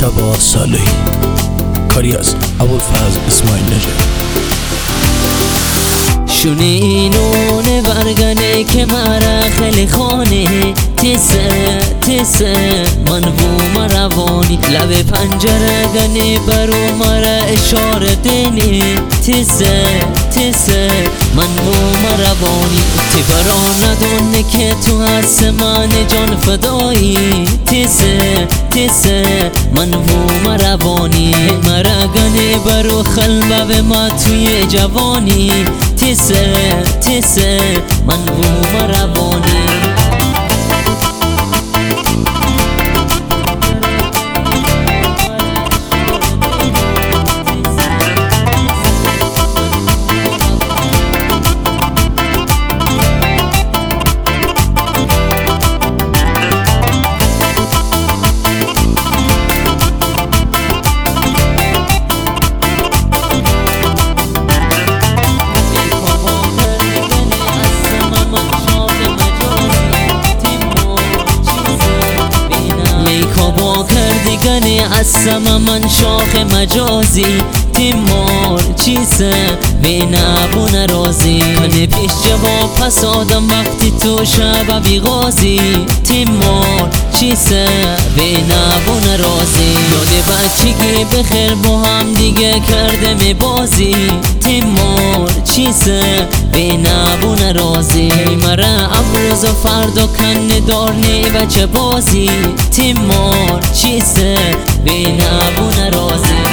مجتبی صالحی، کاری از ابوالفضل اسماعیل نژاد. شنینون برگنه که مرا خیلی خانه تیسه من بو مروانی لب پنجره گنه برو مرا اشاره دینی تیسه من بو مروانی تی برا ندونه که تو هست من جان فدایی تیسه من بو مروانی مرا گنه برو خلبه به ما توی جوانی تیسه من بو مروانی عصم من شاخ مجازی تیمور چیسه بین ابون رازی کنه پیش جواب پس آدم وقتی تو شب بیغازی تیمور چیسه بین ابون رازی یاد بچگی بخیر با هم دیگه کرده می بازی تیمور چیسه بین ابون رازی مرا امروز و فردا کنه دارنی بچه بازی تیمور چیسه بین ابون رازی